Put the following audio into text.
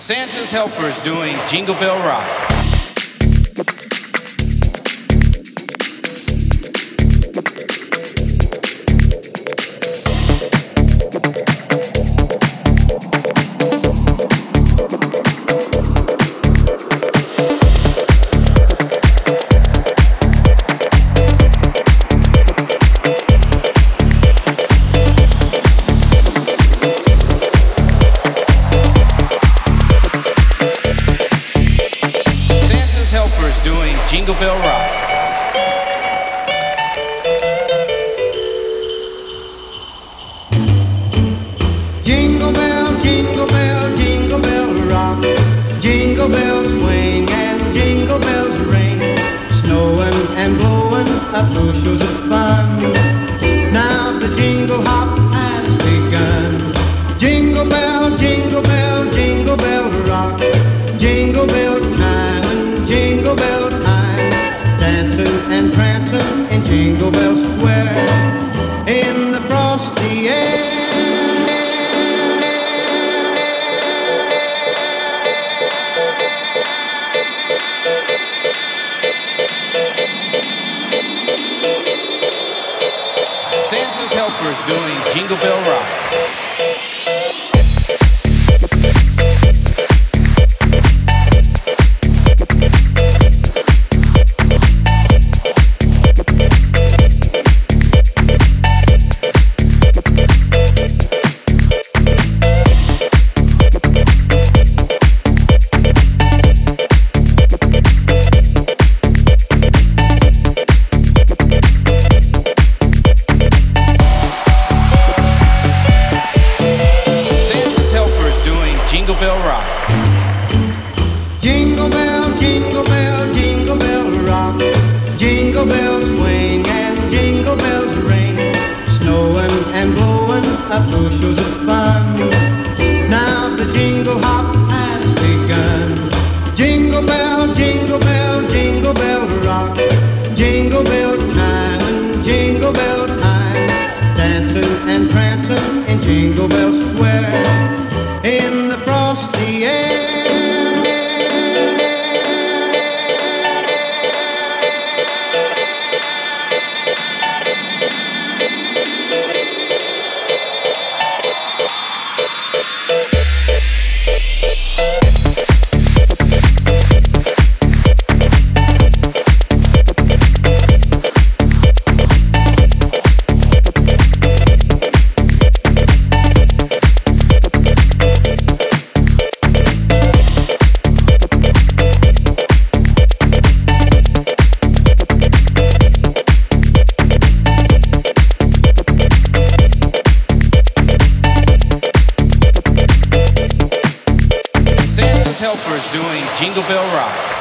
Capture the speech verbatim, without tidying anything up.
Santa's Helpers doing Jingle Bell Rock. Doing Jingle Bell Rock. Jingle bell, jingle bell, jingle bell rock. Jingle bells swing and jingle bells ring. Snowing and blowing up bushels of fun. Now the jingle hop has begun. Jingle bell, jingle bell, jingle bell rock. Jingle bells chime, jingle bell time, dancing and prancing in Jingle Bell Square, in the frosty air. Santa's Helpers doing Jingle Bell Rock. Jingle Bell Rock. Jingle bell, jingle bell, jingle bell rock. Jingle bells swing and jingle bells ring. Snowing and blowing up bushels of fun. Now the jingle hop has begun. Jingle bell, jingle bell, jingle bell rock. Jingle bells chime, jingle bell time, dancing and prancing in Jingle Bell Square, in the frosty air. Helpers doing Jingle Bell Rock.